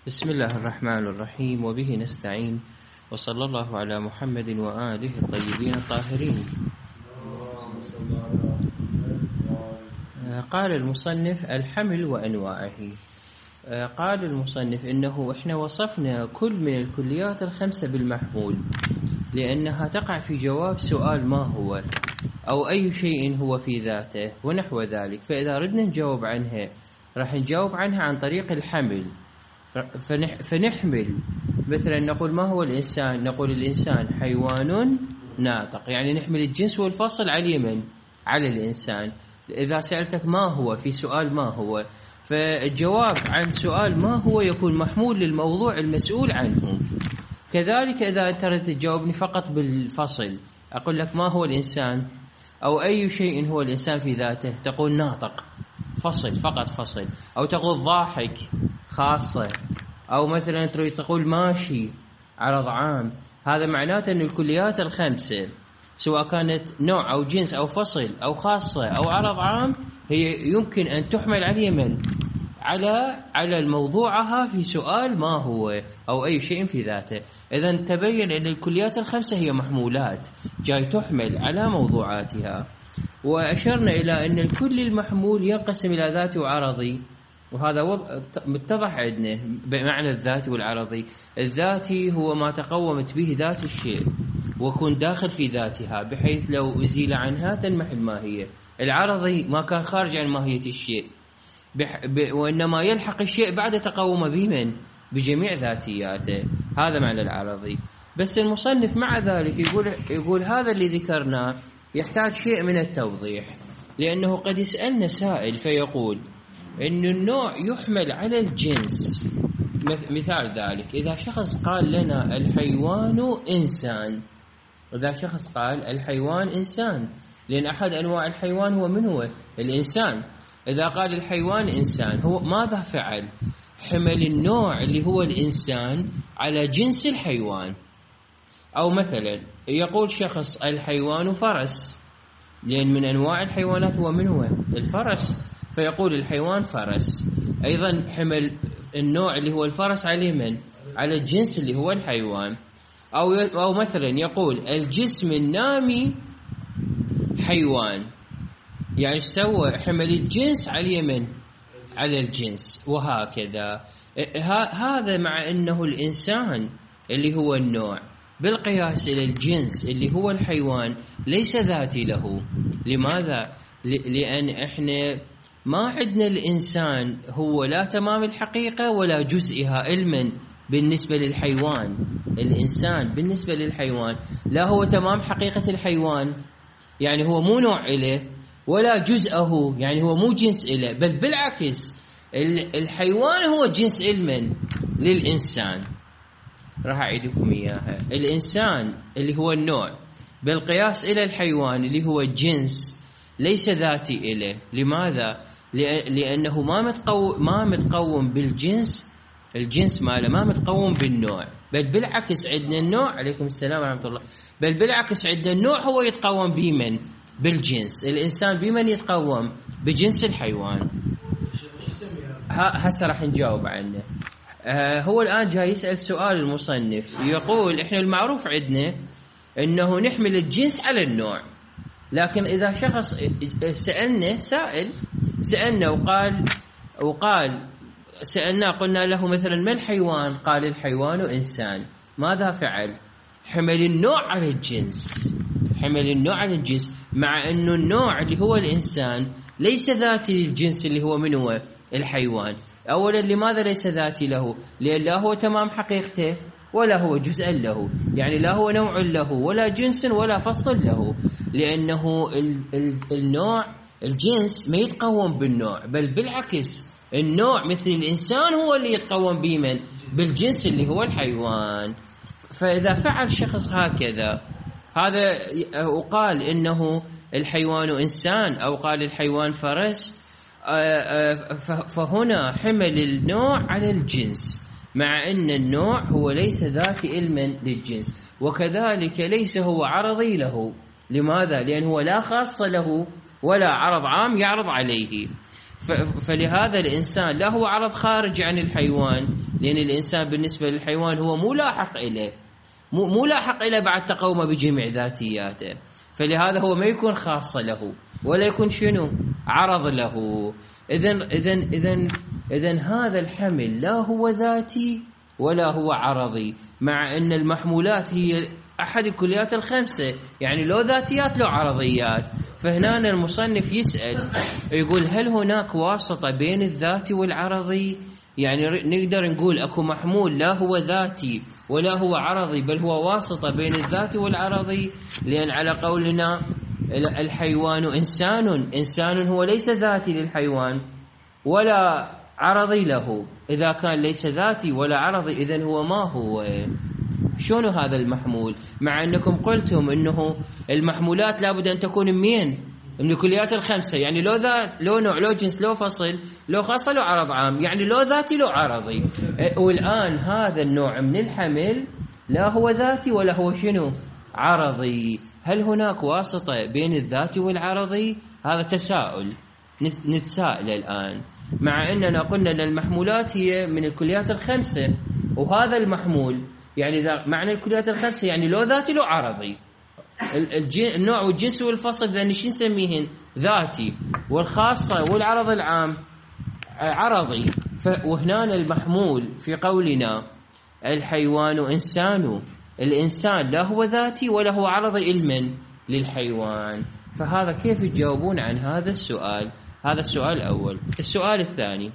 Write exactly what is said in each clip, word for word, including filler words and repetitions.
بسم الله الرحمن الرحيم، وبه نستعين، وصلى الله على محمد وآله الطيبين الطاهرين. قال المصنف: الحمل وأنواعه. قال المصنف إنه إحنا وصفنا كل من الكليات الخمسة بالمحمول، لأنها تقع في جواب سؤال ما هو أو أي شيء هو في ذاته ونحو ذلك. فإذا ردنا نجاوب عنها راح نجاوب عنها عن طريق الحمل. فنحمل مثلا نقول ما هو الإنسان، نقول الإنسان حيوان ناطق، يعني نحمل الجنس والفصل على اليمن على الإنسان. إذا سألتك ما هو في سؤال ما هو، فالجواب عن سؤال ما هو يكون محمول للموضوع المسؤول عنه. كذلك إذا أنت تجاوبني فقط بالفصل، أقول لك ما هو الإنسان أو أي شيء هو الإنسان في ذاته، تقول ناطق فصل، فقط فصل. أو تقول ضاحك خاصة، أو مثلا تريد تقول ماشي عرض عام. هذا معناته أن الكليات الخمسة سواء كانت نوع أو جنس أو فصل أو خاصة أو عرض عام هي يمكن أن تحمل على اليمن على على الموضوعها في سؤال ما هو أو أي شيء في ذاته. إذا تبين أن الكليات الخمسة هي محمولات جاي تحمل على موضوعاتها. وأشرنا إلى أن الكل المحمول ينقسم إلى ذاتي وعرضي، وهذا متضح عندنا بمعنى الذاتي والعرضي. الذاتي هو ما تقومت به ذات الشيء وكون داخل في ذاتها بحيث لو أزيل عنها تنمح الماهية. العرضي ما كان خارج عن ماهية الشيء وإنما يلحق الشيء بعد تقوم به من بجميع ذاتياته. هذا معنى العرضي. بس المصنف مع ذلك يقول يقول هذا اللي ذكرناه يحتاج شيء من التوضيح، لأنه قد يسألنا سائل فيقول إن النوع يحمل على الجنس. مثال ذلك إذا شخص قال لنا الحيوان إنسان، إذا شخص قال الحيوان إنسان، لأن أحد أنواع الحيوان هو من هو الإنسان. إذا قال الحيوان إنسان هو ماذا فعل؟ حمل النوع اللي هو الإنسان على جنس الحيوان. أو مثلا يقول شخص الحيوان فرس، لأن من أنواع الحيوانات هو من هو الفرس، فيقول الحيوان فرس. أيضا حمل النوع اللي هو الفرس على من على الجنس اللي هو الحيوان. أو أو مثلا يقول الجسم النامي حيوان، يعني سوى حمل الجنس على من على الجنس. وهكذا هذا مع أنه الإنسان اللي هو النوع بالقياس إلى الجنس اللي هو الحيوان ليس ذاتي له. لماذا؟ لأن إحنا ما عندنا الإنسان هو لا تمام الحقيقة ولا جزئها علما بالنسبة للحيوان. الإنسان بالنسبة للحيوان لا هو تمام حقيقة الحيوان، يعني هو مو نوع إله، ولا جزءه، يعني هو مو جنس إله، بل بالعكس الحيوان هو جنس علما للإنسان. راح أعيدكم إياها. الإنسان اللي هو النوع بالقياس إلى الحيوان اللي هو الجنس ليس ذاتي إله. لماذا؟ لأنه ما متقوم ما متقوم بالجنس، الجنس ماله ما متقوم بالنوع، بل بالعكس عندنا النوع. عليكم السلام ورحمة الله. بل بالعكس عندنا النوع هو يتقوم بمن بالجنس. الإنسان بمن يتقوم بجنس الحيوان. هسه راح نجاوب عنه. آه هو الآن جاي يسأل سؤال المصنف، يقول إحنا المعروف عندنا إنه نحمل الجنس على النوع، لكن إذا شخص سألنا سائل سألنا وقال وقال سألنا قلنا له مثلا ما الحيوان؟ قال الحيوان إنسان. ماذا فعل؟ حمل النوع على الجنس، حمل النوع على الجنس، مع أنه النوع اللي هو الإنسان ليس ذاتي للجنس اللي هو من هو الحيوان. أولا لماذا ليس ذاتي له؟ لأن لا هو تمام حقيقته ولا هو جزء له، يعني لا هو نوع له ولا جنس ولا فصل له، لأنه النوع الجنس ما يتقوم بالنوع، بل بالعكس النوع مثل الإنسان هو اللي يتقوم بمن بالجنس اللي هو الحيوان. فإذا فعل شخص هكذا هذا وقال إنه الحيوان إنسان أو قال الحيوان فرس، فهنا حمل النوع على الجنس، مع أن النوع هو ليس ذاتي علما للجنس، وكذلك ليس هو عرضي له. لماذا؟ لأنه لا خاص له ولا عرض عام يعرض عليه. فلهذا الإنسان لا هو عرض خارج عن الحيوان، لأن الإنسان بالنسبة للحيوان هو مو لاحق إليه، مو لاحق إليه بعد تقوم بجميع ذاتياته، فلهذا هو ما يكون خاص له ولا يكون شنو عرض له. إذن إذن إذن إذن هذا الحمل لا هو ذاتي ولا هو عرضي، مع أن المحمولات هي أحد الكليات الخمسة، يعني لو ذاتيات لو عرضيات. فهنا المصنف يسأل يقول هل هناك واسطة بين الذاتي والعرضي؟ يعني نقدر نقول أكو محمول لا هو ذاتي ولا هو عرضي، بل هو واسطة بين الذاتي والعرضي، لأن على قولنا الحيوان إنسان، إنسان هو ليس ذاتي للحيوان ولا عرضي له. إذا كان ليس ذاتي ولا عرضي إذن هو ما هو؟ شنو هذا المحمول؟ مع أنكم قلتم أنه المحمولات لابد أن تكون منين؟ من الكليات الخمسة، يعني لو ذات لو نوع لو جنس لو فصل لو خاصة لو عرض عام، يعني لو ذاتي لو عرضي. والآن هذا النوع من الحمل لا هو ذاتي ولا هو شنو عرضي. هل هناك واسطة بين الذاتي والعرضي؟ هذا تساؤل نتساءل الآن، مع أننا قلنا أن المحمولات هي من الكليات الخمسة، وهذا المحمول يعني ذا معنى الكليات الخمسة يعني لو ذاتي لو عرضي. النوع والجنس والفصل ذا شو نسميهن؟ ذاتي، والخاصة والعرض العام عرضي. وهنا المحمول في قولنا الحيوان إنسان، الإنسان لا هو ذاتي ولا هو عرضي علما للحيوان. فهذا كيف يجاوبون عن هذا السؤال؟ هذا السؤال الأول. السؤال الثاني،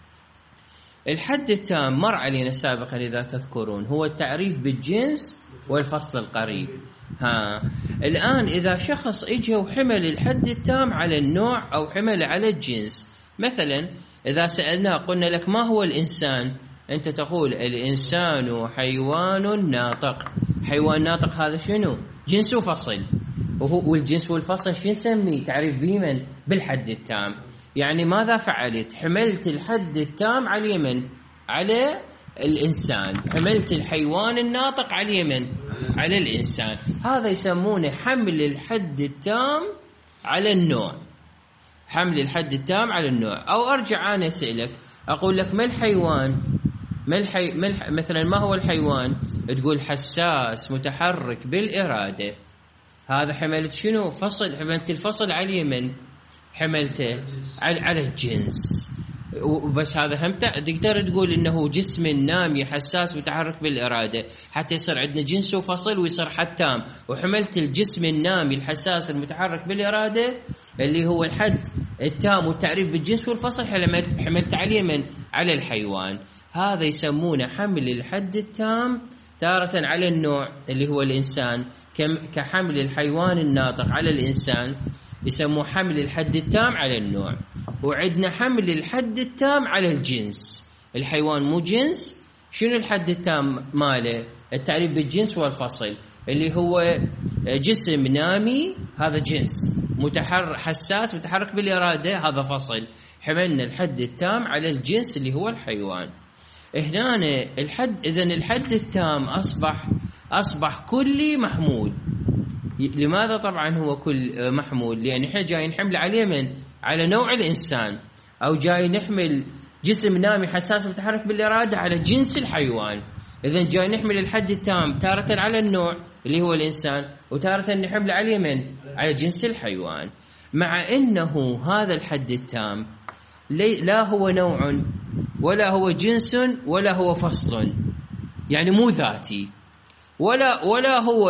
الحد التام مر علينا سابقا إذا تذكرون، هو التعريف بالجنس والفصل القريب. ها الآن إذا شخص إجا وحمل الحد التام على النوع أو حمل على الجنس، مثلا إذا سألناه قلنا لك ما هو الإنسان، أنت تقول الإنسان حيوان ناطق. حيوان ناطق هذا شنو؟ جنس وفصل، وهو والجنس والفصل شو نسميه؟ تعريف بيمن بالحد التام. يعني ماذا فعلت؟ حملت الحد التام على اليمن على الإنسان، حملت الحيوان الناطق على اليمن على الإنسان. هذا يسمونه حمل الحد التام على النوع، حمل الحد التام على النوع. أو أرجع أنا أسألك أقول لك ما الحيوان؟ ما الحي... ما الح... مثلا ما هو الحيوان؟ تقول حساس متحرك بالإرادة. هذا حملت شنو؟ فصل، حملت الفصل على اليمن، حملته على على الجنس. وبس هذا هم تقدر تقول انه جسم نامي حساس متحرك بالإرادة، حتى يصير عندنا جنس وفصل ويصير حد تام. وحملت الجسم النامي الحساس المتحرك بالإرادة اللي هو الحد التام والتعريف بالجنس والفصل، حملت حملت على اليمن على الحيوان. هذا يسمونه حمل الحد التام تارة على النوع اللي هو الإنسان، كحمل الحيوان الناطق على الإنسان يسموه حمل الحد التام على النوع. وعندنا حمل الحد التام على الجنس. الحيوان مو جنس، شنو الحد التام ماله؟ التعريف بالجنس والفصل اللي هو جسم نامي، هذا جنس، متحرك حساس متحرك بالإرادة، هذا فصل. حملنا الحد التام على الجنس اللي هو الحيوان. هنا الحد، إذن الحد التام أصبح أصبح كلي محمول. لماذا؟ طبعا هو كل محمول لأن احنا جاي نحمل عليه من على نوع الإنسان، أو جاي نحمل جسم نامي حساس متحرك بالإرادة على جنس الحيوان. إذن جاي نحمل الحد التام تارة على النوع اللي هو الإنسان، وتارة نحمل عليه من على جنس الحيوان. مع أنه هذا الحد التام لا هو نوع ولا هو جنس ولا هو فصل، يعني مو ذاتي، ولا ولا هو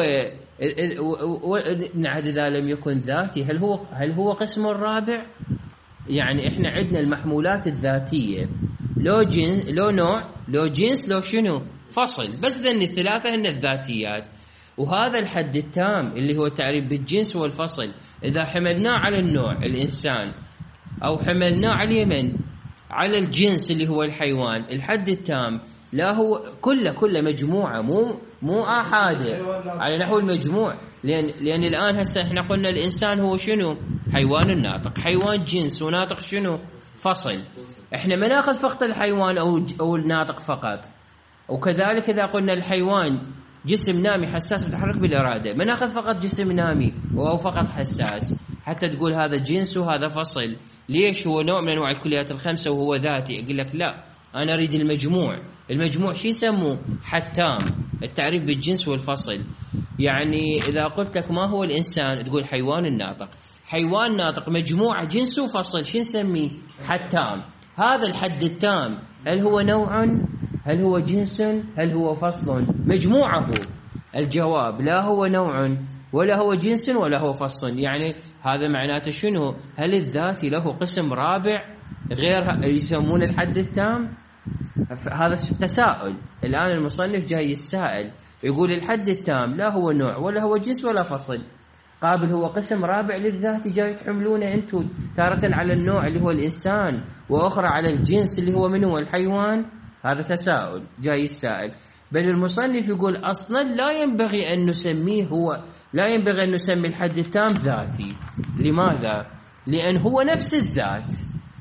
نعد إذا لم يكن ذاتي هل هو هل هو قسم رابع؟ يعني إحنا عندنا المحمولات الذاتية لو جنس لو نوع لو جنس لو شنو فصل، بس ذن الثلاثة هن الذاتيات. وهذا الحد التام اللي هو تعريف بالجنس والفصل إذا حملناه على النوع الإنسان أو حملناه على اليمن على الجنس اللي هو الحيوان، الحد التام لا هو كله كله مجموعة، مو مو آحادة على نحو المجموع. لأن لأن الآن هسه إحنا قلنا الإنسان هو شنو؟ حيوان الناطق، حيوان جنس وناطق شنو؟ فصل. إحنا ما ناخذ فقط الحيوان أو أو الناطق فقط. وكذلك إذا قلنا الحيوان جسم نامي حساس متحرك بالإرادة، ما ناخذ فقط جسم نامي أو فقط حساس حتى تقول هذا جنس وهذا فصل. ليش؟ هو نوع من أنواع الكليات الخمسة وهو ذاتي. أقول لك لا، أنا أريد المجموع. المجموع شو يسموه؟ حتام، التعريف بالجنس والفصل. يعني إذا قلت لك ما هو الإنسان تقول حيوان الناطق. حيوان ناطق مجموعة جنس وفصل، شو نسميه؟ حتام. هذا الحد التام هل هو نوع؟ هل هو جنس؟ هل هو فصل؟ مجموعة. الجواب لا هو نوع ولا هو جنس ولا هو فصل. يعني هذا معناته شنو؟ هل الذاتي له قسم رابع غير يسمونه الحد التام؟ هذا تساؤل. الآن المصنف جاي يسائل يقول الحد التام لا هو نوع ولا هو جنس ولا فصل، قابل هو قسم رابع للذات جاي تحملونه أنتم تارة على النوع اللي هو الإنسان وأخرى على الجنس اللي هو من هو الحيوان. هذا تساؤل جاي السائل. بل المصنف يقول أصلا لا ينبغي أن نسميه هو لا ينبغي أن نسمي الحد التام ذاتي. لماذا؟ لأن هو نفس الذات.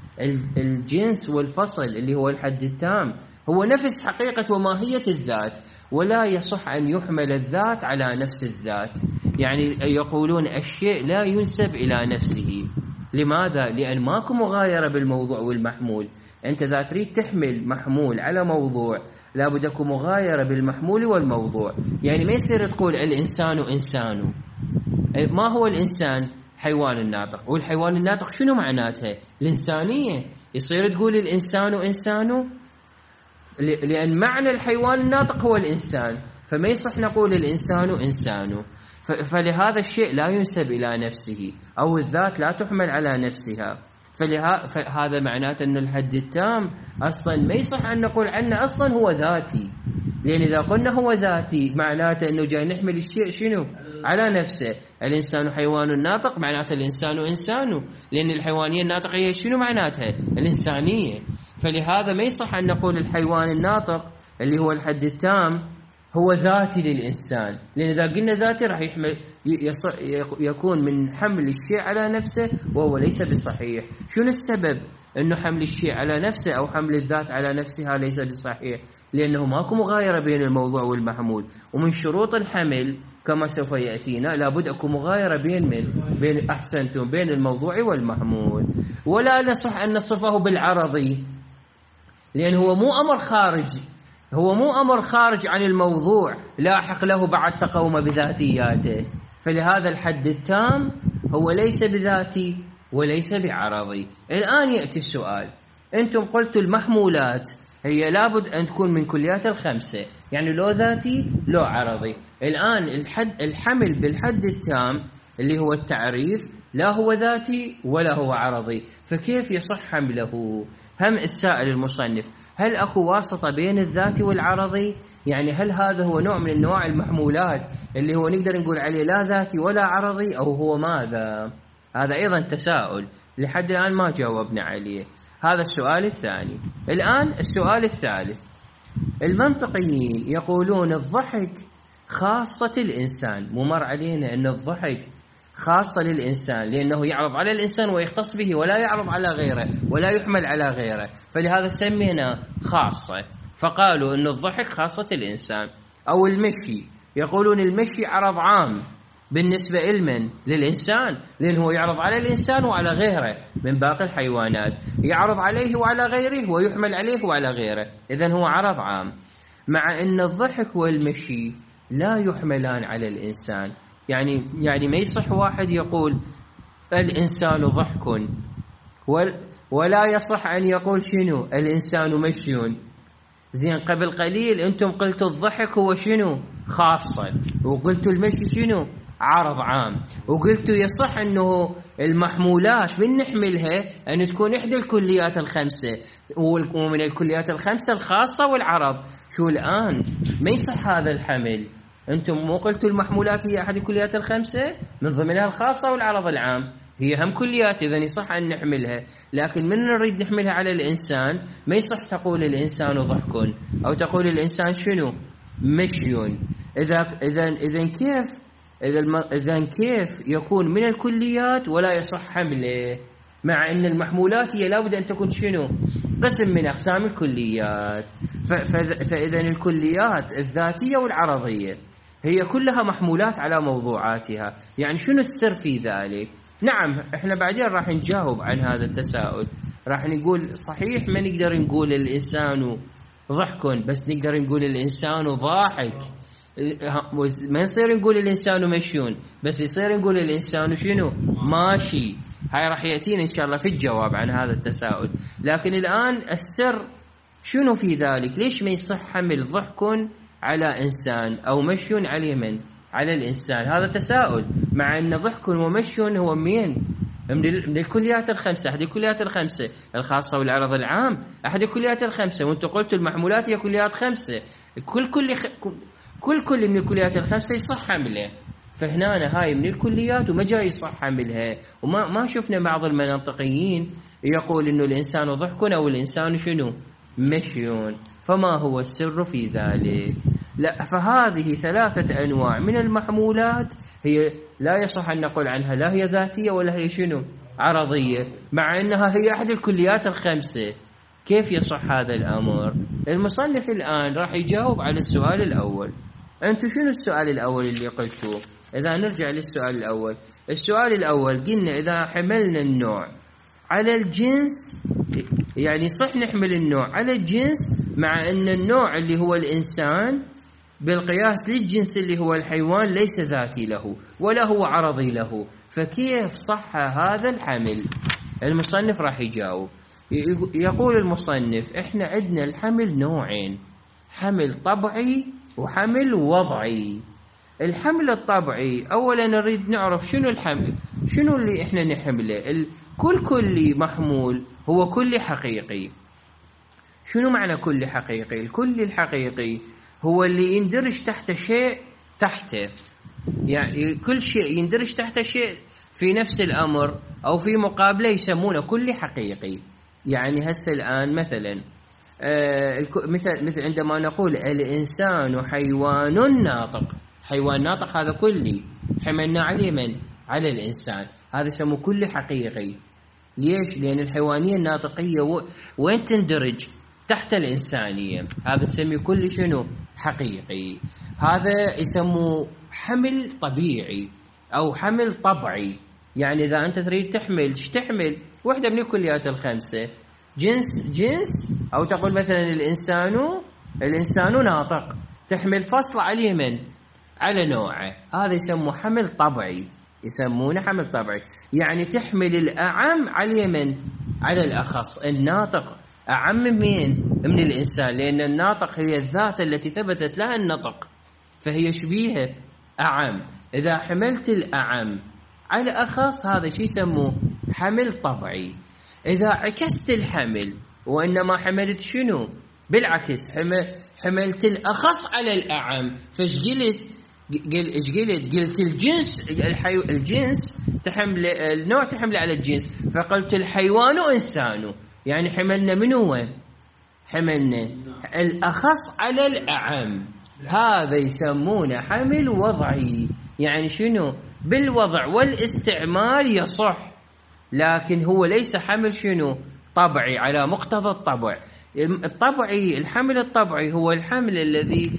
الجنس والفصل اللي هو الحد التام هو نفس حقيقة وماهية الذات، ولا يصح أن يحمل الذات على نفس الذات. يعني يقولون الشيء لا ينسب إلى نفسه. لماذا؟ لأن ماكو مغايرة بالموضوع والمحمول. أنت إذا تريد تحمل محمول على موضوع لابد أكو مغايرة بالمحمول والموضوع. يعني ما يصير تقول الإنسان إنسان. ما هو الإنسان؟ حيوان الناطق. والحيوان الناطق شنو معناتها؟ الإنسانية. يصير تقول الإنسان إنسان لأن معنى الحيوان الناطق هو الإنسان، فما يصح نقول الإنسان إنسان. فلهذا الشيء لا ينسب إلى نفسه أو الذات لا تحمل على نفسها. فهذا معناته أن الحد التام أصلا ما يصح أن نقول عنه أصلا هو ذاتي، لأن إذا قلنا هو ذاتي معناته أنه جاي نحمل الشيء شنو؟ على نفسه. الإنسان حيوان ناطق معناته الإنسان إنسان، لأن الحيوانية الناطقة هي شنو معناتها؟ الإنسانية. فلهذا ما يصح أن نقول الحيوان الناطق اللي هو الحد التام هو ذاتي للإنسان، لأن إذا قلنا ذاتي راح يحمل يكون من حمل الشيء على نفسه وهو ليس بصحيح. شنو السبب أنه حمل الشيء على نفسه أو حمل الذات على نفسها ليس بصحيح؟ لأنه ماكو مغايرة بين الموضوع والمحمول. ومن شروط الحمل كما سوف يأتينا لابد أكو مغايرة بين من بين أحسنتم بين الموضوع والمحمول. ولا نصح أن نصفه بالعرضي، لأن هو مو أمر خارج هو مو أمر خارج عن الموضوع لاحق له بعد تقوم بذاتياته. فلهذا الحد التام هو ليس بذاتي وليس بعرضي. الآن يأتي السؤال، أنتم قلتوا المحمولات هي لابد أن تكون من كليات الخمسة، يعني لو ذاتي لو عرضي. الآن الحد الحمل بالحد التام اللي هو التعريف لا هو ذاتي ولا هو عرضي، فكيف يصح حمله؟ هم السائل المصنف هل أكو واسطة بين الذاتي والعرضي؟ يعني هل هذا هو نوع من انواع المحمولات اللي هو نقدر نقول عليه لا ذاتي ولا عرضي، أو هو ماذا؟ هذا أيضا تساؤل لحد الآن ما جاوبنا عليه. هذا السؤال الثاني. الآن السؤال الثالث، المنطقيين يقولون الضحك خاصة الإنسان. ممر علينا أن الضحك خاصة للإنسان لأنه يعرض على الإنسان ويختص به ولا يعرض على غيره ولا يحمل على غيره، فلهذا سمينا خاصة. فقالوا أن الضحك خاصة الإنسان. أو المشي، يقولون المشي عرض عام بالنسبة إلمن للإنسان، لأنه يعرض على الإنسان وعلى غيره من باقي الحيوانات، يعرض عليه وعلى غيره ويحمل عليه وعلى غيره، إذن هو عرض عام. مع أن الضحك والمشي لا يحملان على الإنسان. يعني يعني ما يصح واحد يقول الإنسان ضحك ولا يصح أن يقول شنو الإنسان مشي. زين قبل قليل أنتم قلتوا الضحك هو شنو خاصة، وقلتوا المشي شنو عرض عام، وقلتوا يصح أنه المحمولات من نحملها أن تكون إحدى الكليات الخمسة، ومن الكليات الخمسة الخاصة والعرض. شو الآن ما يصح هذا الحمل؟ أنتم مو قلتوا المحمولات هي أحد الكليات الخمسة من ضمنها الخاصة والعرض العام، هي هم كليات، إذن يصح أن نحملها. لكن من نريد نحملها على الإنسان ما يصح تقول الإنسان ضحك أو تقول الإنسان شنو مشي. إذا إذن إذن كيف إذن كيف يكون من الكليات ولا يصح حمله، مع أن المحمولات هي لابد أن تكون شنو قسم من أقسام الكليات. فإذن الكليات الذاتية والعرضية هي كلها محمولات على موضوعاتها. يعني شنو السر في ذلك؟ نعم احنا بعدين راح نجاوب عن هذا التساؤل، راح نقول صحيح ما نقدر نقول الإنسان ضحك، بس نقدر نقول الإنسان ضاحك. ما يصير نقول الإنسان مشيون، بس يصير نقول الإنسان شنو؟ ماشي. هاي راح يأتينا إن شاء الله في الجواب عن هذا التساؤل. لكن الآن السر شنو في ذلك؟ ليش ما يصح حمل ضحك على إنسان أو مشي على من؟ على الإنسان؟ هذا تساؤل، مع أن ضحك ومشي هو مين؟ من الكليات الخمسة، أحد الكليات الخمسة، الخاصة والعرض العام أحد الكليات الخمسة، وأنتم قلتوا المحمولات هي كليات خمسة، كل كل خ... كل كل من الكليات الخمسة يصح حمله. فهنا هاي من الكليات وما جاي يصح حملها، وما ما شفنا بعض المنطقيين يقول إنه الإنسان ضحك أو الإنسان شنو؟ مشيون. فما هو السر في ذلك؟ لا، فهذه ثلاثة أنواع من المحمولات هي لا يصح أن نقول عنها لا هي ذاتية ولا هي شنو؟ عرضية، مع أنها هي أحد الكليات الخمسة. كيف يصح هذا الأمر؟ المصنف الآن راح يجاوب على السؤال الأول. أنتم شنو السؤال الأول اللي قلتوه؟ إذا نرجع للسؤال الأول، السؤال الأول قلنا إذا حملنا النوع على الجنس، يعني صح نحمل النوع على الجنس، مع أن النوع اللي هو الإنسان بالقياس للجنس اللي هو الحيوان ليس ذاتي له ولا هو عرضي له، فكيف صح هذا الحمل؟ المصنف راح يجاوب. يقول المصنف إحنا عندنا الحمل نوعين، حمل طبعي وحمل وضعي. الحمل الطبعي أولا نريد نعرف شنو الحمل، شنو اللي إحنا نحمله. كل كل محمول هو كل حقيقي. شنو معنى كل حقيقي؟ الكل الحقيقي هو اللي يندرج تحت شيء تحته، يعني كل شيء يندرج تحت شيء في نفس الأمر أو في مقابله يسمونه كل حقيقي. يعني هسه الآن مثلا آه مثل مثل عندما نقول الإنسان حيوان ناطق، حيوان ناطق هذا كلي، حملنا عليه من؟ على الإنسان، هذا يسموه كل حقيقي. ليش؟ لأن الحيوانية الناطقية وين تندرج؟ تحت الإنسانية، هذا تسميه كل شنو؟ حقيقي. هذا يسموه حمل طبيعي أو حمل طبعي. يعني إذا أنت تريد تحمل، ايش تحمل؟ واحدة من الكليات الخمسة، جنس جنس، أو تقول مثلا الإنسان الإنسان ناطق، تحمل فصل عليه من؟ على نوعه، هذا يسموه حمل طبعي، يسمونه حمل طبعي. يعني تحمل الأعم على من؟ على الأخص. الناطق أعم من من الإنسان، لأن الناطق هي الذات التي ثبتت لها النطق، فهي شبيهة أعم. إذا حملت الأعم على أخص هذا شيء يسموه حمل طبعي. إذا عكست الحمل وإنما حملت شنو؟ بالعكس، حملت الأخص على الأعم، فايش قلت؟ ايش قلت؟ قلت الجنس الحي... الجنس تحمل النوع تحمل على الجنس، فقلت الحيوان إنسان، يعني حملنا من هو؟ حملنا الأخص على الأعم. هذا يسمونه حمل وضعي. يعني شنو؟ بالوضع والاستعمال يصح، لكن هو ليس حمل شنو؟ طبعي على مقتضى الطبع. الطبعي، الحمل الطبعي هو الحمل الذي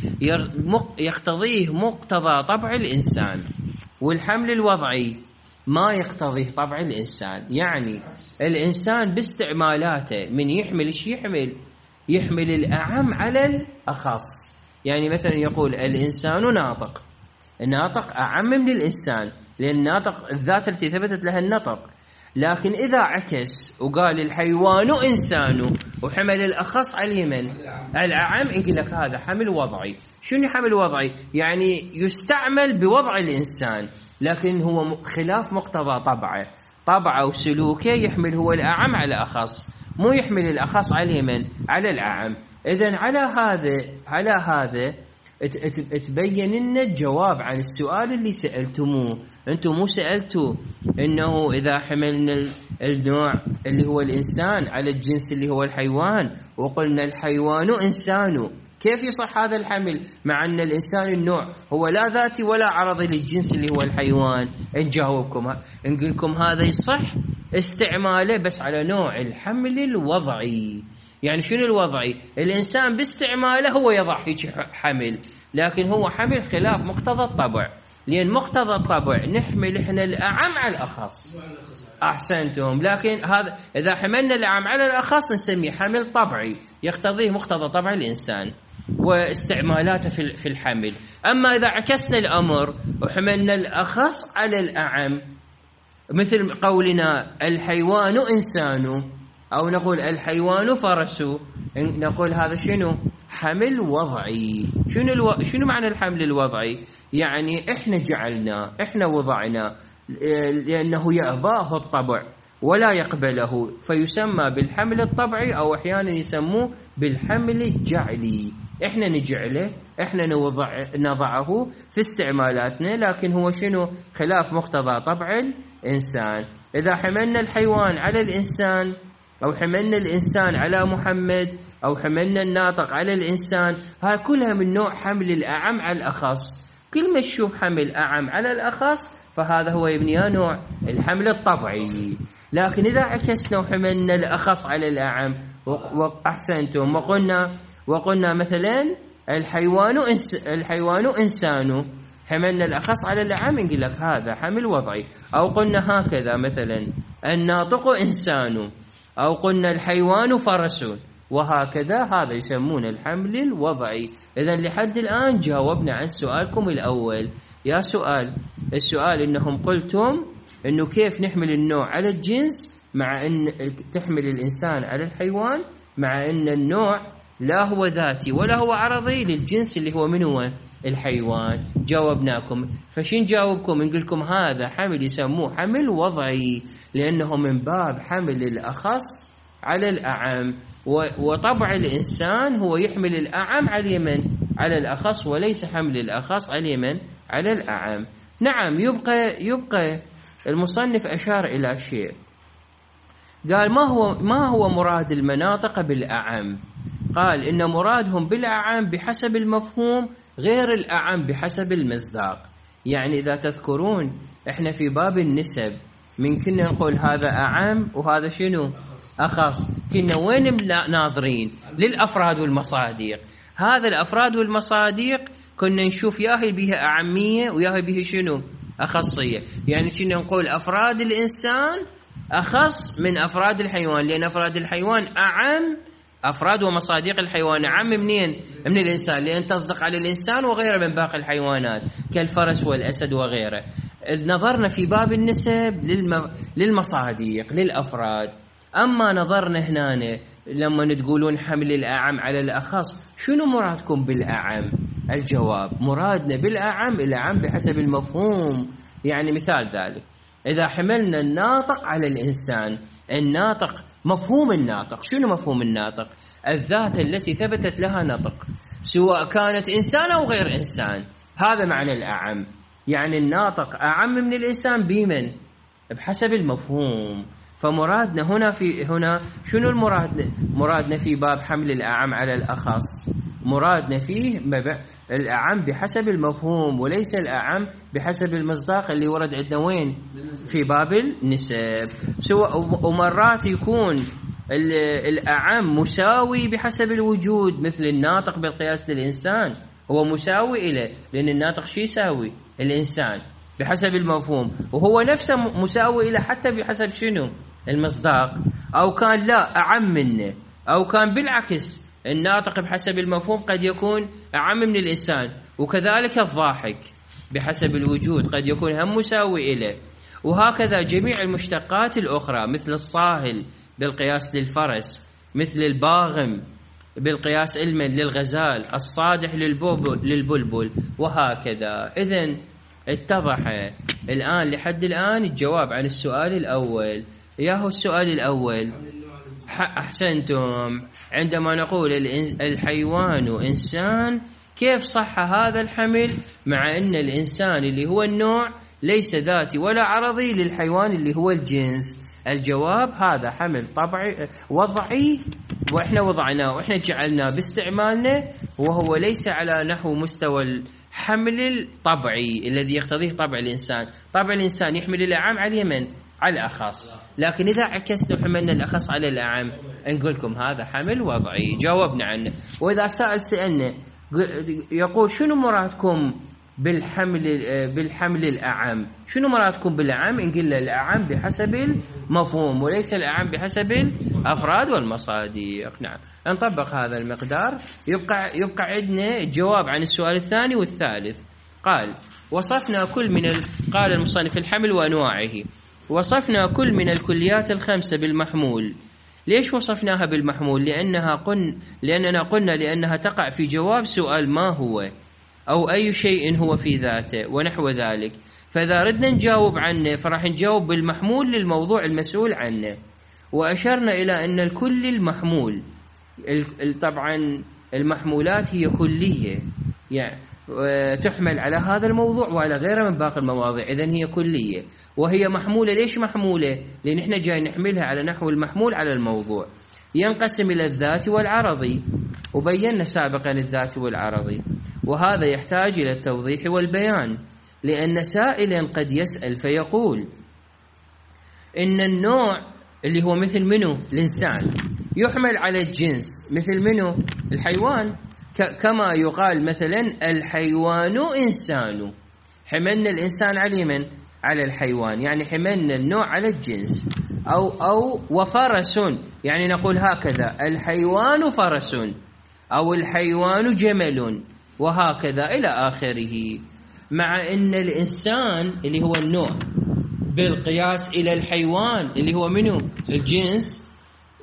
يقتضيه مقتضى طبع الإنسان، والحمل الوضعي ما يقتضيه طبع الإنسان. يعني الإنسان باستعمالاته من يحمل ايش يحمل؟ يحمل الأعم على الأخص. يعني مثلا يقول الإنسان ناطق، الناطق أعم من الإنسان، لأن الناطق الذات التي ثبتت لها النطق. لكن إذا عكس وقال الحيوان إنسان وحمل الأخص على من؟ الأعم، يقول لك هذا حمل وضعي. شنو حمل وضعي؟ يعني يستعمل بوضع الإنسان، لكن هو خلاف مقتضى طبعه، طبعه وسلوكه يحمل هو الأعم على أخص، مو يحمل الأخص على من؟ على الأعم. إذن على هذا على هذا تبين لنا الجواب عن السؤال اللي سألتموه. أنتم مو سألتوا إنه إذا حملنا النوع اللي هو الإنسان على الجنس اللي هو الحيوان وقلنا الحيوان إنسان، كيف يصح هذا الحمل مع أن الإنسان النوع هو لا ذاتي ولا عرضي للجنس اللي هو الحيوان؟ نجاوبكم نقول لكم هذا يصح استعماله بس على نوع الحمل الوضعي. يعني شنو الوضعي؟ الإنسان باستعماله هو يضع هيك حمل، لكن هو حمل خلاف مقتضى الطبع، لأن مقتضى الطبع نحمل إحنا الأعم على الأخص. أحسنتم. لكن هذا إذا حملنا الأعم على الأخص نسميه حمل طبعي يقتضيه مقتضى طبع الإنسان واستعمالاته في الحمل. أما إذا عكسنا الأمر وحملنا الأخص على الأعم، مثل قولنا الحيوان إنسان، أو نقول الحيوان فرس، نقول هذا شنو؟ حمل وضعي. شنو الو... شنو معنى الحمل الوضعي؟ يعني إحنا جعلنا، إحنا وضعنا، لأنه يأباه الطبع ولا يقبله، فيسمى بالحمل الطبعي، أو أحيانا يسموه بالحمل الجعلي. إحنا نجعله، إحنا نوضع نضعه في استعمالاتنا، لكن هو شنو؟ خلاف مقتضى طبع الإنسان. إذا حملنا الحيوان على الإنسان، أو حملنا الإنسان على محمد، أو حملنا الناطق على الإنسان، هاي كلها من نوع حمل الأعم على الأخص. كل ما تشوف حمل أعم على الأخص فهذا هو يبني نوع الحمل الطبعي. لكن إذا عكسنا وحملنا الأخص على الأعم، وأحسنتم، وقلنا وقلنا مثلا الحيوان إنس الحيوان إنسان، حملنا الأخص على الأعم، نقول لك هذا حمل وضعي. أو قلنا هكذا مثلا الناطق إنسان، أو قلنا الحيوان فرس، وهكذا، هذا يسمون الحمل الوضعي. إذن لحد الآن جاوبنا عن سؤالكم الأول. يا سؤال السؤال إنهم قلتم إنه كيف نحمل النوع على الجنس مع أن تحمل الإنسان على الحيوان، مع أن النوع لا هو ذاتي ولا هو عرضي للجنس اللي هو من هو الحيوان. جاوبناكم. فشين جاوبكم؟ نقولكم هذا حمل يسموه حمل وضعي، لأنه من باب حمل الأخص على الأعم، وطبع الإنسان هو يحمل الأعم على اليمن على الأخص، وليس حمل الأخص على اليمن على الأعم. نعم. يبقى يبقى المصنف أشار إلى شيء، قال ما هو ما هو مراد المناطق بالأعم؟ قال إن مرادهم بالأعم بحسب المفهوم غير الأعم بحسب المصداق. يعني إذا تذكرون إحنا في باب النسب من كنا نقول هذا أعم وهذا شنو أخص، كنا وين ناظرين؟ للأفراد والمصادق. هذا الأفراد والمصادق كنا نشوف ياهي بها أعمية وياهي بها شنو أخصية. يعني كنا نقول أفراد الإنسان أخص من أفراد الحيوان، لأن أفراد الحيوان أعم، أفراد ومصادق الحيوان أعم منين؟ من الإنسان، لأن تصدق على الإنسان وغيره من باقي الحيوانات كالفرس والأسد وغيره. نظرنا في باب النسب للمصادق للأفراد. أما نظرنا هنا لما تقولون حمل الأعم على الأخص، شنو مرادكم بالأعم؟ الجواب مرادنا بالأعم الأعم بحسب المفهوم. يعني مثال ذلك، إذا حملنا الناطق على الإنسان، الناطق مفهوم الناطق، شنو مفهوم الناطق؟ الذات التي ثبتت لها نطق، سواء كانت إنسان أو غير إنسان، هذا معنى الأعم. يعني الناطق أعم من الإنسان بمن؟ بحسب المفهوم. فمرادنا هنا في هنا شنو المراد؟ مرادنا في باب حمل الأعم على الأخص، مرادنا فيه الأعم بحسب المفهوم، وليس الأعم بحسب المصداق اللي ورد عندنا وين؟ في باب النسب. سواء ومرات يكون الأعم مساوي بحسب الوجود، مثل الناطق بالقياس للإنسان هو مساوي إليه، لأن الناطق شي يساوي الإنسان بحسب المفهوم، وهو نفسه مساوي إليه حتى بحسب شنو؟ المصداق. أو كان لا أعم منه، أو كان بالعكس الناطق بحسب المفهوم قد يكون أعم من الإنسان، وكذلك الضاحك بحسب الوجود قد يكون هم مساوي إليه. وهكذا جميع المشتقات الأخرى، مثل الصاهل بالقياس للفرس، مثل الباغم بالقياس علما للغزال، الصادح للبلبل، وهكذا. إذن اتضح الآن لحد الآن الجواب عن السؤال الأول. ياهو السؤال الأول، أحسنتم. عندما نقول الحيوان إنسان، كيف صح هذا الحمل مع أن الإنسان اللي هو النوع ليس ذاتي ولا عرضي للحيوان اللي هو الجنس؟ الجواب هذا حمل طبعي وضعي، وإحنا وضعناه وإحنا جعلناه باستعمالنا، وهو ليس على نحو مستوى الحمل الطبعي الذي يقتضيه طبع الإنسان. طبع الإنسان يحمل الأعم على اليمن على الأخص. لكن إذا عكست وحملنا الأخص على الأعم نقول لكم هذا حمل وضعي، جاوبنا عنه. وإذا سأل سألنا يقول شنو مرادكم بالحمل بالحمل الأعم، شنو مرادكم بالأعم؟ نقول له الأعم بحسب المفهوم وليس الأعم بحسب الأفراد والمصادق. نعم، نطبق هذا المقدار. يبقى يبقى عندنا الجواب عن السؤال الثاني والثالث. قال وصفنا كل من ال... قال المصنف الحمل وأنواعه، وصفنا كل من الكليات الخمسة بالمحمول. ليش وصفناها بالمحمول؟ لأنها قن... لأننا قلنا لأنها تقع في جواب سؤال ما هو أو أي شيء هو في ذاته ونحو ذلك. فإذا ردنا نجاوب عنه فراح نجاوب بالمحمول للموضوع المسؤول عنه. وأشرنا إلى أن الكل المحمول، طبعا المحمولات هي كلية يعني تحمل على هذا الموضوع وعلى غيره من باقي المواضيع، إذن هي كلية وهي محمولة. ليش محمولة؟ لأن إحنا جاي نحملها على نحو المحمول على الموضوع. ينقسم إلى الذاتي والعرضي، وبينا سابقا الذاتي والعرضي، وهذا يحتاج إلى التوضيح والبيان. لأن سائلا قد يسأل فيقول إن النوع اللي هو مثل منه الإنسان يحمل على الجنس مثل منه الحيوان، كما يقال مثلا الحيوان إنسان، حملنا الإنسان على من؟ على الحيوان، يعني حملنا النوع على الجنس. أو أو وفرس، يعني نقول هكذا الحيوان فرس أو الحيوان جمل وهكذا إلى آخره. مع أن الإنسان اللي هو النوع بالقياس إلى الحيوان اللي هو منه الجنس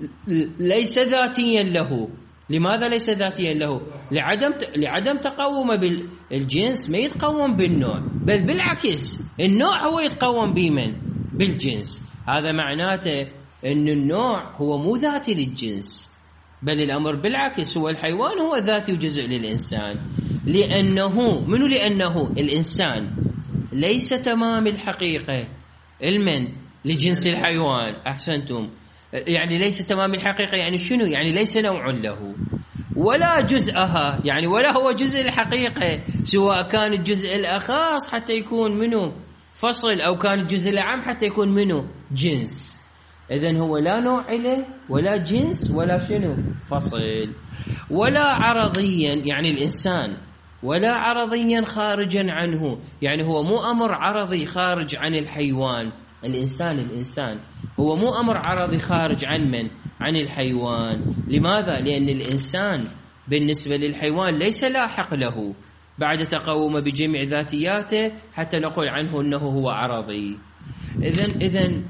ليس ذاتيا له. لماذا ليس ذاتيا له؟ لعدم لعدم تقومه بالجنس، ما يتقوم بالنوع، بل بالعكس النوع هو يتقوم بمن؟ بالجنس. هذا معناته أن النوع هو مو ذاتي للجنس، بل الأمر بالعكس، هو الحيوان هو ذاتي وجزء للإنسان. لأنه منو؟ لأنه الإنسان ليس تمام الحقيقة المن لجنس الحيوان. أحسنتم، يعني ليس تمام الحقيقة يعني شنو؟ يعني ليس نوع له ولا جزءها، يعني ولا هو جزء الحقيقة، سواء كان الجزء الأخص حتى يكون منه فصل أو كان الجزء العام حتى يكون منه جنس. إذن هو لا نوع له ولا جنس ولا شنو فصل، ولا عرضيا يعني الإنسان، ولا عرضيا خارجا عنه، يعني هو مو أمر عرضي خارج عن الحيوان. الإنسان الإنسان هو مو أمر عرضي خارج عن من؟ عن الحيوان. لماذا؟ لأن الإنسان بالنسبة للحيوان ليس لاحق له بعد تقوم بجميع ذاتياته حتى نقول عنه أنه هو عرضي. إذن إذن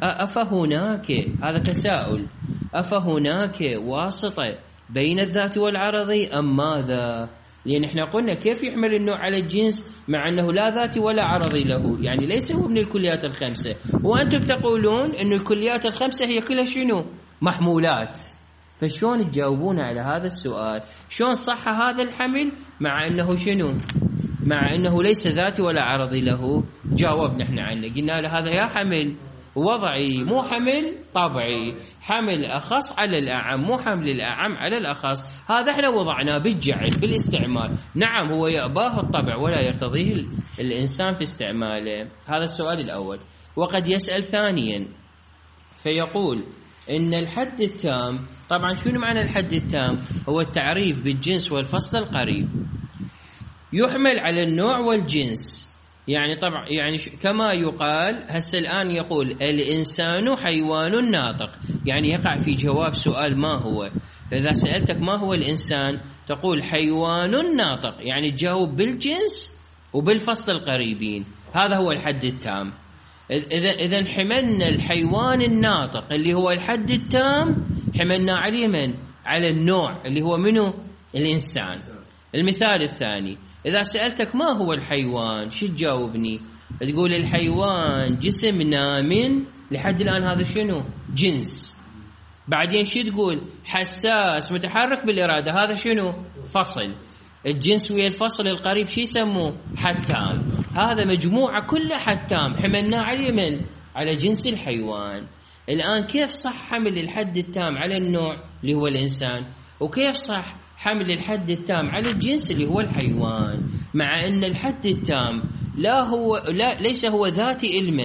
أفهناك، هذا تساؤل، أفهناك واسطة بين الذات والعرضي أم ماذا؟ لأن احنا قلنا كيف يحمل النوع على الجنس مع أنه لا ذاتي ولا عرضي له، يعني ليس هو من الكليات الخمسة، وأنتم تقولون أن الكليات الخمسة هي كلها شنو؟ محمولات. فشون تجاوبون على هذا السؤال؟ شون صح هذا الحمل مع أنه شنو؟ مع أنه ليس ذاتي ولا عرضي له؟ جاوبنا احنا عنه، قلنا له هذا يا حمل وضعي مو حمل طبعي، حمل أخص على الأعم مو حمل الأعم على الأخص. هذا احنا وضعناه بالجعل بالاستعمال. نعم هو يأباه الطبع ولا يرتضيه الإنسان في استعماله. هذا السؤال الأول. وقد يسأل ثانيا فيقول إن الحد التام، طبعا شنو معنى الحد التام؟ هو التعريف بالجنس والفصل القريب، يحمل على النوع والجنس. يعني طبعا يعني كما يقال هسه الآن يقول الإنسان حيوان ناطق، يعني يقع في جواب سؤال ما هو. فإذا سألتك ما هو الإنسان تقول حيوان ناطق، يعني تجاوب بالجنس وبالفصل القريبين. هذا هو الحد التام. إذا إذا حملنا الحيوان الناطق اللي هو الحد التام، حملنا عليه من؟ على النوع اللي هو منه الإنسان. المثال الثاني، إذا سألتك ما هو الحيوان شو تجاوبني؟ تقول الحيوان جسم نام، لحد الآن هذا شنو؟ جنس. بعدين شو تقول؟ حساس متحرك بالإرادة، هذا شنو؟ فصل. الجنس ويا الفصل القريب شو يسموه؟ حتام. هذا مجموعة كلها حتام، حملناه على من؟ على جنس الحيوان. الآن كيف صح حمل الحد التام على النوع اللي هو الإنسان، وكيف صح حمل الحد التام على الجنس اللي هو الحيوان؟ مع أن الحد التام لا هو لا ليس هو ذاتي علما،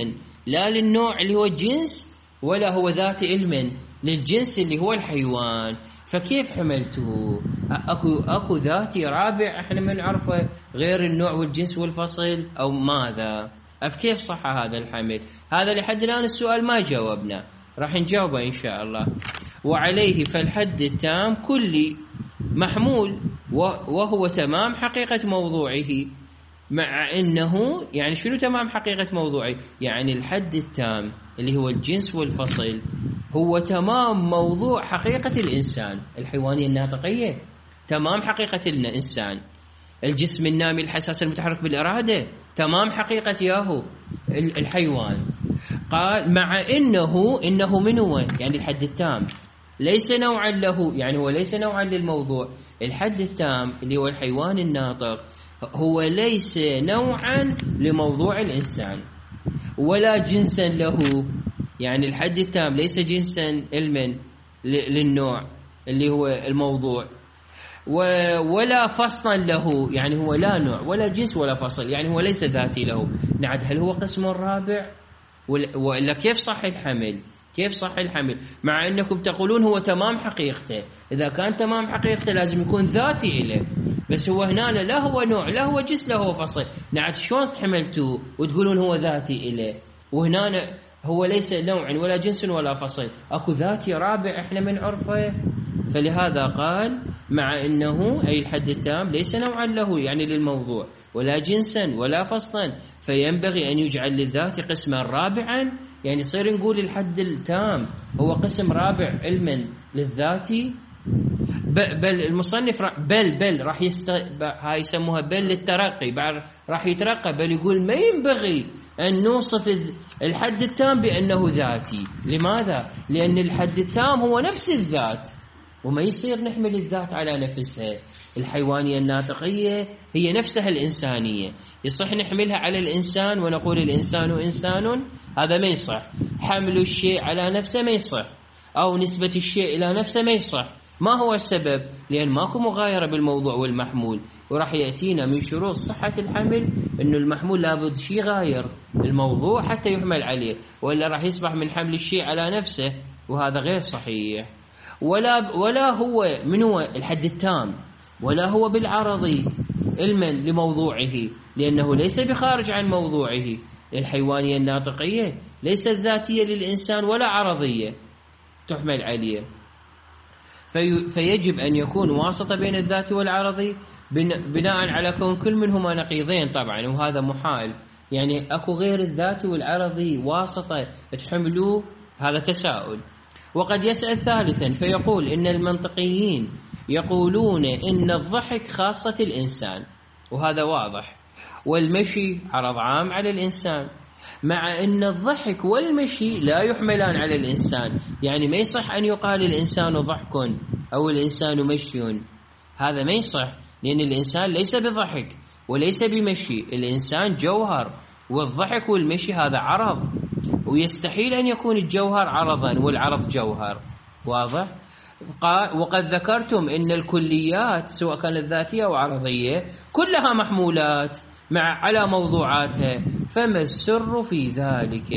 لا للنوع اللي هو الجنس ولا هو ذات علم للجنس اللي هو الحيوان. فكيف حملته؟ اكو اكو ذاتي رابع احنا ما نعرفه غير النوع والجنس والفصل او ماذا؟ كيف صح هذا الحمل؟ هذا لحد الان السؤال ما جاوبنا، راح نجاوبه ان شاء الله. وعليه فالحد التام كلي محمول وهو تمام حقيقة موضوعه، مع انه يعني شنو تمام حقيقة موضوعه؟ يعني الحد التام اللي هو الجنس والفصل هو تمام موضوع حقيقة الإنسان. الحيوانية الناطقية تمام حقيقة الإنسان. الجسم النامي الحساس المتحرك بالإرادة تمام حقيقة ياهو الحيوان. قال مع إنه إنه من هو؟ يعني الحد التام ليس نوعا له، يعني هو ليس نوعا للموضوع. الحد التام اللي هو الحيوان الناطق هو ليس نوعا لموضوع الإنسان ولا جنسا له، يعني الحد التام ليس جنسا علما للنوع اللي هو الموضوع، ولا فصلا له، يعني هو لا نوع ولا جنس ولا فصل، يعني هو ليس ذاتي له. نعد هل هو قسم رابع ولا كيف صح الحمل؟ كيف صح الحمل مع أنكم تقولون هو تمام حقيقته؟ إذا كان تمام حقيقته لازم يكون ذاتي إله، بس هو هنا لا هو نوع لا هو جنس لا هو فصل. نعد شلون حملتوه وتقولون هو ذاتي إله وهنا هو ليس نوع ولا جنس ولا فصل؟ أكو ذاتي رابع إحنا من عرفه. فلهذا قال مع أنه أي الحد التام ليس نوعا له يعني للموضوع ولا جنسا ولا فصلا، فينبغي أن يجعل للذات قسما رابعا، يعني صير نقول الحد التام هو قسم رابع علما للذاتي. بل المصنف بل بل راح يست... هاي يسموها بل للترقي، بعد راح يترقى بل يقول ما ينبغي أن نوصف الحد التام بأنه ذاتي. لماذا؟ لأن الحد التام هو نفس الذات وما يصير نحمل الذات على نفسها. الحيوانية الناطقية هي نفسها الإنسانية، يصح نحملها على الإنسان ونقول الإنسان إنسان؟ هذا ما يصح. حمل الشيء على نفسه ما يصح، أو نسبة الشيء إلى نفسه ما يصح. ما هو السبب؟ لأن ماكو مغايرة بالموضوع والمحمول. وراح يأتينا من شروط صحة الحمل أنه المحمول لابد شيء غاير الموضوع حتى يحمل عليه، وإلا راح يصبح من حمل الشيء على نفسه، وهذا غير صحيح. ولا ولا هو من هو الحد التام ولا هو بالعرضي علما لموضوعه، لأنه ليس بخارج عن موضوعه. الحيوانية الناطقية ليست ذاتية للإنسان ولا عرضية تحمل عليه، في فيجب أن يكون واسطة بين الذاتي والعرضي بناء على كون كل منهما نقيضين طبعا، وهذا محال. يعني أكو غير الذاتي والعرضي واسطة تحملوه؟ هذا تساؤل. وقد يسأل ثالثا فيقول إن المنطقيين يقولون إن الضحك خاصة الإنسان، وهذا واضح، والمشي عرض عام على الإنسان، مع أن الضحك والمشي لا يحملان على الإنسان. يعني ما يصح أن يقال الإنسان ضحك أو الإنسان مشي، هذا ما يصح، لأن الإنسان ليس بضحك وليس بمشي. الإنسان جوهر، والضحك والمشي هذا عرض، ويستحيل أن يكون الجوهر عرضا والعرض جوهر. واضح؟ وقد ذكرتم إن الكليات سواء كانت ذاتية أو عرضية كلها محمولات مع على موضوعاتها، فما السر في ذلك؟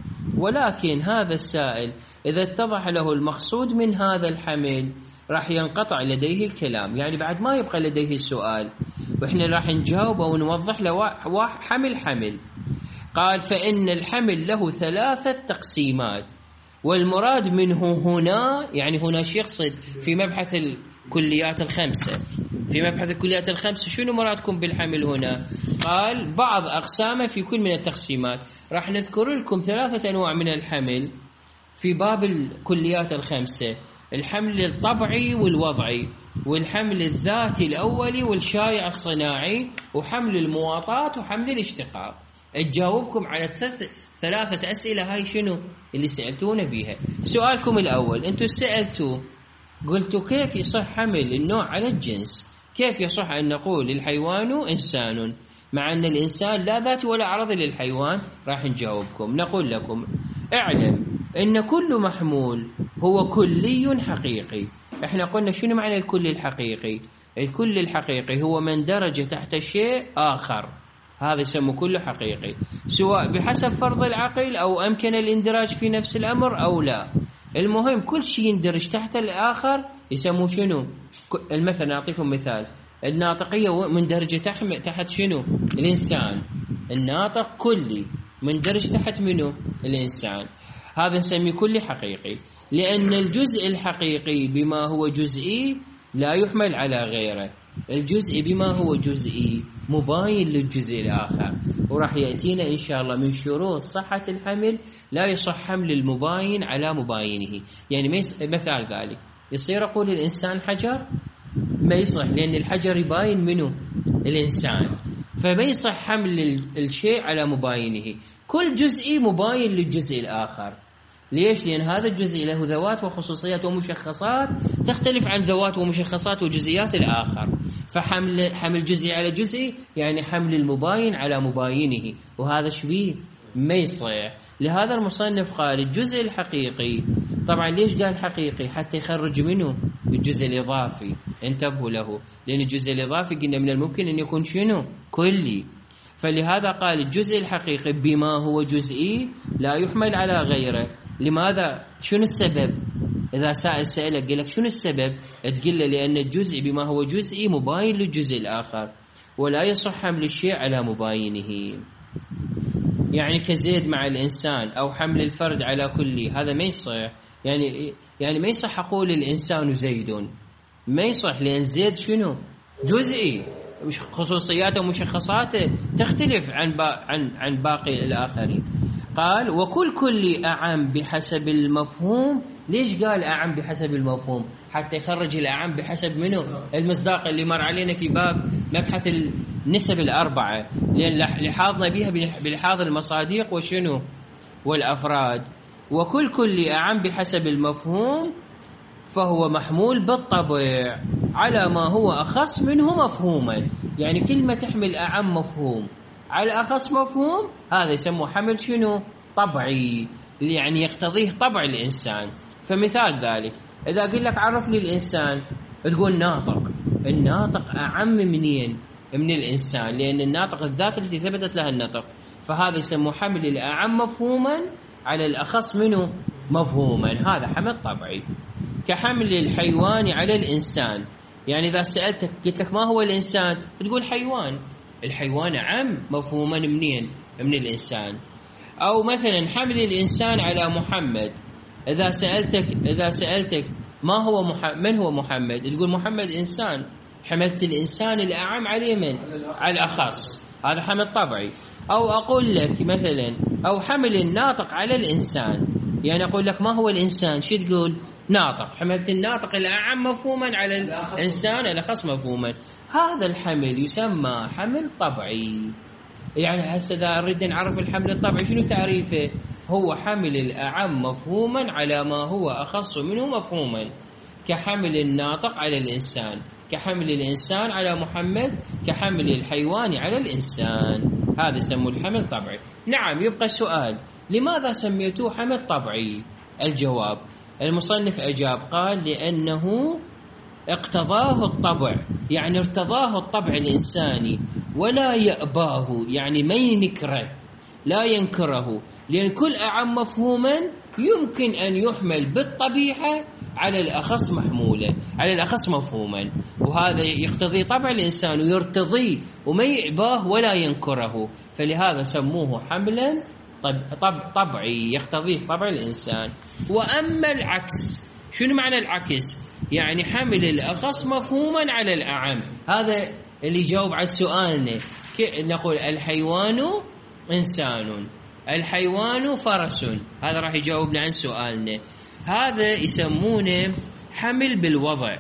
ولكن هذا السائل إذا اتضح له المقصود من هذا الحمل راح ينقطع لديه الكلام، يعني بعد ما يبقى لديه السؤال، وإحنا راح نجاوب ونوضح له حمل حمل. قال فإن الحمل له ثلاثة تقسيمات، والمراد منه هنا يعني هنا شو يقصد في مبحث الكليات الخمسة؟ في مبحث الكليات الخمسة شنو مرادكم بالحمل هنا؟ قال بعض أقسامه في كل من التقسيمات. راح نذكر لكم ثلاثة أنواع من الحمل في باب الكليات الخمسة: الحمل الطبعي والوضعي، والحمل الذاتي الأولي والشائع الصناعي، وحمل المواطات، وحمل الاشتقاق. أجاوبكم على ثلاثة أسئلة هاي شنو اللي سألتونا بيها. سؤالكم الأول أنتوا سألتوا قلتوا كيف يصح حمل النوع على الجنس؟ كيف يصح أن نقول الحيوان إنسان مع أن الإنسان لا ذات ولا عرض للحيوان؟ راح نجاوبكم. نقول لكم اعلم أن كل محمول هو كلي حقيقي. احنا قلنا شنو معنى الكل الحقيقي؟ الكل الحقيقي هو من درج تحت شيء آخر، هذا يسمى كله حقيقي، سواء بحسب فرض العقل أو أمكن الاندراج في نفس الأمر أو لا. المهم كل شيء يندرج تحت الآخر يسموه شنو؟ المثل أعطيكم مثال، الناطقية مندرجة تحت شنو؟ الإنسان. الناطق كلي مندرج تحت منه؟ الإنسان. هذا نسميه كلي حقيقي، لأن الجزء الحقيقي بما هو جزئي لا يحمل على غيره. الجزء بما هو جزئي مباين للجزء الآخر، وراح يأتينا إن شاء الله من شروط صحة الحمل لا يصح حمل المباين على مباينه. يعني مثال ذلك يصير أقول الإنسان حجر؟ ما يصح، لأن الحجر يباين منه الإنسان، فما يصح حمل الشيء على مباينه. كل جزئي مباين للجزء الآخر. ليش؟ لأن هذا الجزء له ذوات وخصوصيات ومشخصات تختلف عن ذوات ومشخصات وجزئيات الآخر، فحمل حمل جزئي على جزئي يعني حمل المباين على مباينه، وهذا شبيه ما يصيح. لهذا المصنف قال الجزء الحقيقي. طبعا ليش قال حقيقي؟ حتى يخرج منه الجزء الإضافي، انتبهوا له، لأن الجزء الإضافي قلنا من الممكن أن يكون شنو؟ كلي. فلهذا قال الجزء الحقيقي بما هو جزئي لا يحمل على غيره. لماذا؟ شنو السبب؟ إذا سائل سألك قال لك شنو السبب؟ تقول له لأن الجزء بما هو جزئي مباين للجزء الآخر، ولا يصح حمل الشيء على مباينه. يعني كزيد مع الإنسان أو حمل الفرد على كله، هذا ما يصح. يعني يعني ما يصح أقول الإنسان زيد، ما يصح، لأن زيد شنو؟ جزئي، خصوصياته ومشخصاته تختلف عن عن عن باقي الآخرين. قال وكل كل أعم بحسب المفهوم. ليش قال أعم بحسب المفهوم؟ حتى يخرج الأعم بحسب منه المصداق اللي مر علينا في باب مبحث النسب الأربعة، لأن لحاظنا بها بلحاظ المصاديق وشنو والأفراد. وكل كل أعم بحسب المفهوم فهو محمول بالطبع على ما هو أخص منه مفهوما. يعني كلمة تحمل أعم مفهوم على أخص مفهوم، هذا يسموه حمل شنو؟ طبعي، يعني يقتضيه طبع الإنسان. فمثال ذلك إذا أقول لك عرف لي الإنسان، تقول ناطق. الناطق أعم منين؟ من الإنسان، لأن الناطق الذات التي ثبتت لها النطق، فهذا يسموه حمل الأعم مفهوما على الأخص منه مفهوما. هذا حمل طبعي. كحمل الحيوان على الإنسان، يعني إذا سألتك قلت لك ما هو الإنسان، تقول حيوان. الحيوان أعم مفهوما منين؟ من الإنسان. أو مثلا حمل الإنسان على محمد، إذا سألتك إذا سألتك ما هو مح... من هو محمد، تقول محمد إنسان، حملت الإنسان الأعم عليه من؟ على الأخص، هذا حمل طبعي. أو أقول لك مثلا أو حمل الناطق على الإنسان، يعني أقول لك ما هو الإنسان، شو تقول؟ ناطق، حملت الناطق الأعم مفهوما على الإنسان الأخص مفهوما. هذا الحمل يسمى حمل طبعي. يعني هسه إذا أريد نعرف الحمل الطبعي شنو تعريفه؟ هو حمل الأعم مفهوما على ما هو أخص منه مفهوما، كحمل الناطق على الإنسان، كحمل الإنسان على محمد، كحمل الحيوان على الإنسان. هذا يسموه الحمل طبعي. نعم، يبقى السؤال لماذا سميتوه حمل طبعي؟ الجواب المصنف أجاب قال لأنه اقتضاه الطبع، يعني ارتضاه الطبع الإنساني ولا يأباه، يعني ما ينكره، لا ينكره، لأن كل أعم مفهوما يمكن أن يحمل بالطبيعة على الأخص محمولا، على الأخص مفهوما، وهذا يقتضي طبع الإنسان ويرتضيه وما يأباه ولا ينكره، فلهذا سموه حملا طب طب طبعي يقتضيه طبع الإنسان. وأما العكس، شنو معنى العكس؟ يعني حمل الأخص مفهوما على الأعم. هذا اللي يجاوب على سؤالنا، نقول الحيوان إنسان، الحيوان فرس، هذا راح يجاوبنا عن سؤالنا. هذا يسمونه حمل بالوضع.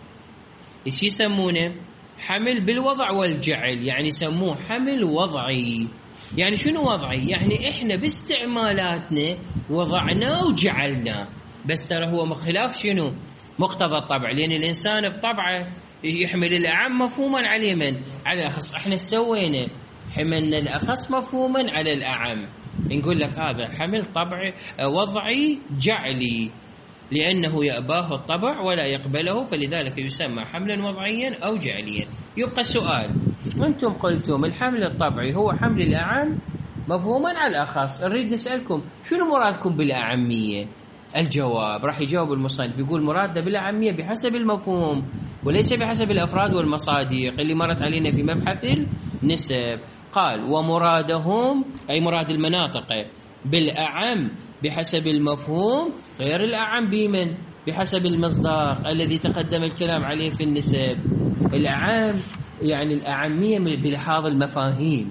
ايش يسمونه؟ حمل بالوضع والجعل، يعني يسموه حمل وضعي. يعني شنو وضعي؟ يعني احنا باستعمالاتنا وضعناه وجعلناه، بس ترى هو خلاف شنو؟ مقتضى الطبع، لأن الإنسان بطبعه يحمل الأعم مفهوما على من؟ على الأخص. احنا سوينا حملنا الأخص مفهوما على الأعم، نقول لك هذا حمل طبعي وضعي جعلي. لأنه يأباه الطبع ولا يقبله، فلذلك يسمى حملا وضعيا أو جعليا. يبقى سؤال، أنتم قلتم الحمل الطبعي هو حمل الأعم مفهوما على الأخص، نريد نسألكم شنو مرادكم بالأعمية؟ الجواب راح يجاوب المصنف يقول مرادنا بالأعمية بحسب المفهوم وليس بحسب الأفراد والمصادق اللي مرت علينا في مبحث النسب. قال ومرادهم أي مراد المناطق بالأعم بحسب المفهوم غير الأعم بمن بحسب المصداق الذي تقدم الكلام عليه في النسب. الأعم يعني الأعمية بلحاظ المفاهيم،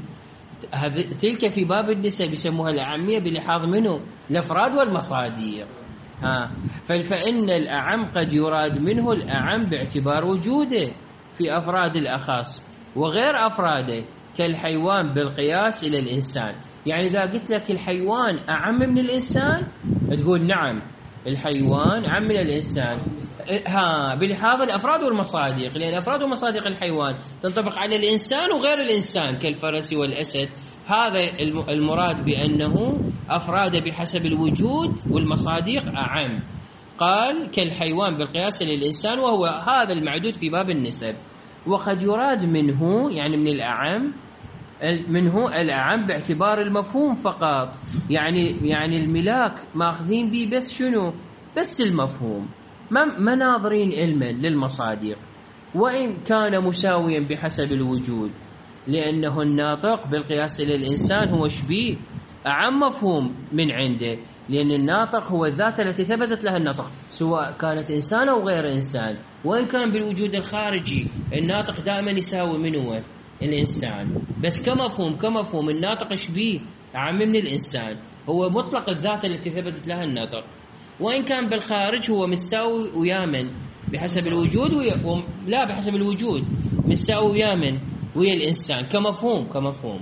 تلك في باب النسب يسموها الأعمية بلحاظ منه الأفراد والمصادق. ها فإن الأعم قد يراد منه الأعم باعتبار وجوده في أفراد الأخص وغير أفراده كالحيوان بالقياس إلى الإنسان. يعني إذا قلت لك الحيوان أعم من الإنسان تقول نعم الحيوان أعم من الإنسان، ها بلحاظ الأفراد والمصادق، لأن أفراد ومصادق الحيوان تنطبق على الإنسان وغير الإنسان كالفرس والأسد. هذا المراد بأنه أفراد بحسب الوجود والمصادق أعم. قال كالحيوان بالقياس للإنسان، وهو هذا المعدود في باب النسب. وقد يراد منه يعني من الأعم منه الأعم باعتبار المفهوم فقط، يعني يعني الملاك ماخذين به بس شنو؟ بس المفهوم، ما ناظرين علما للمصادق، وإن كان مساويا بحسب الوجود، لأنه الناطق بالقياس إلى الإنسان هو شبيه أعم مفهوم من عنده، لأن الناطق هو الذات التي ثبتت لها النطق سواء كانت إنسان أو غير إنسان. وإن كان بالوجود الخارجي الناطق دائما يساوي منه الإنسان، بس كمفهوم كمفهوم الناطق شبيه أعم من الإنسان، هو مطلق الذات التي ثبتت لها النطق. وإن كان بالخارج هو مساوي ويامن بحسب الوجود ويا... لا بحسب الوجود مساوي ويامن ويا الإنسان كمفهوم كمفهوم.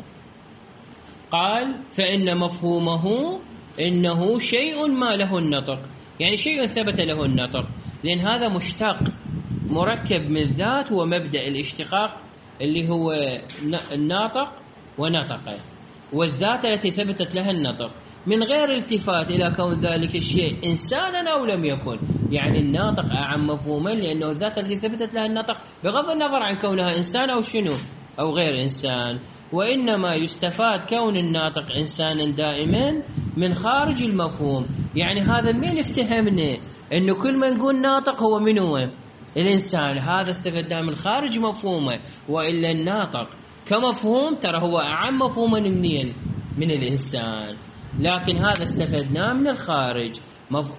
قال فإن مفهومه إنه شيء ما له النطق، يعني شيء ثبت له النطق، لأن هذا مشتق مركب من ذات ومبدأ الاشتقاق اللي هو الناطق ونطقه، والذات التي ثبتت لها النطق من غير التفات إلى كون ذلك الشيء إنسانا أو لم يكن. يعني الناطق أعم مفهوما لأنه الذات التي ثبتت لها النطق بغض النظر عن كونها إنسان أو شنو أو غير إنسان. وإنما يستفاد كون الناطق إنسانا دائما من خارج المفهوم. يعني هذا من افتهمنا إنه كل ما نقول ناطق هو من هو الإنسان، هذا استفدنا من خارج مفهومه، وإلا الناطق كمفهوم ترى هو أعم مفهوما منين من الإنسان، لكن هذا استفدناه من الخارج. مف...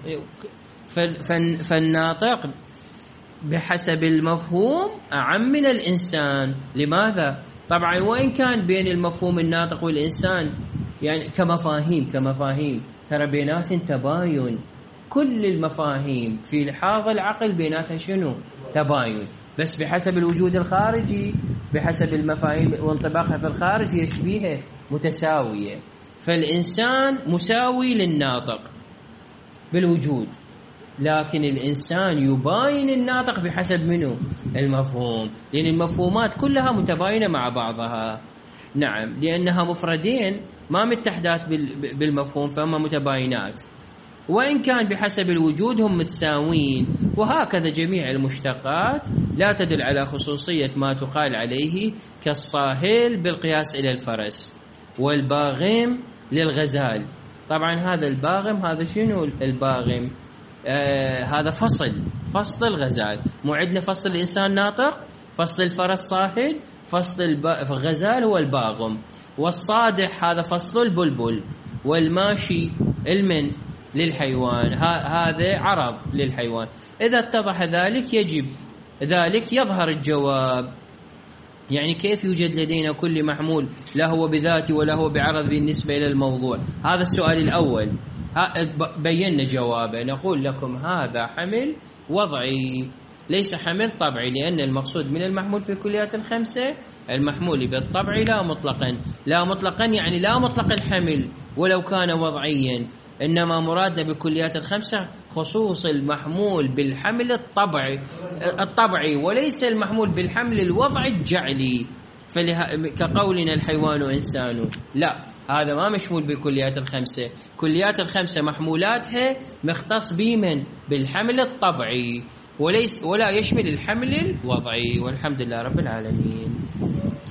فالناطق بحسب المفهوم أعم من الإنسان. لماذا؟ طبعا وإن كان بين المفهوم الناطق والإنسان يعني كمفاهيم كمفاهيم ترى بينات تباين، كل المفاهيم في لحاظ العقل بيناتها شنو؟ تباين، بس بحسب الوجود الخارجي بحسب المفاهيم وانطباقها في الخارج يشبيها متساوية. فالإنسان مساوي للناطق بالوجود، لكن الإنسان يباين الناطق بحسب منه المفهوم، لأن المفهومات كلها متباينة مع بعضها. نعم لأنها مفردين ما متحدات بالمفهوم فهم متباينات، وإن كان بحسب الوجود هم متساوين. وهكذا جميع المشتقات لا تدل على خصوصية ما تقال عليه كالصاهل بالقياس إلى الفرس والباغم للغزال. طبعا هذا الباغم هذا شنو الباغم؟ آه هذا فصل فصل الغزال، مو عندنا فصل الإنسان ناطق، فصل الفرس صاهل، فصل الغزال هو الباغم، والصادح هذا فصل البلبل، والماشي المن للحيوان هذا عرض للحيوان. إذا اتضح ذلك يجب ذلك يظهر الجواب. يعني كيف يوجد لدينا كل محمول لا هو بذاته ولا هو بعرض بالنسبة إلى الموضوع؟ هذا السؤال الأول بينا جوابه. نقول لكم هذا حمل وضعي ليس حمل طبعي، لأن المقصود من المحمول في الكليات الخمسة المحمول بالطبع لا مطلقا، لا مطلقا يعني لا مطلق الحمل ولو كان وضعيا، إنما مرادنا بالكليات الخمسة خصوص المحمول بالحمل الطبعي الطبعي وليس المحمول بالحمل الوضعي الجعلي. فله... كقولنا الحيوان إنسان، لا، هذا ما مشمول بالكليات الخمسة. كليات الخمسة محمولاتها مختص بمن؟ بالحمل الطبعي، وليس ولا يشمل الحمل الوضعي. والحمد لله رب العالمين.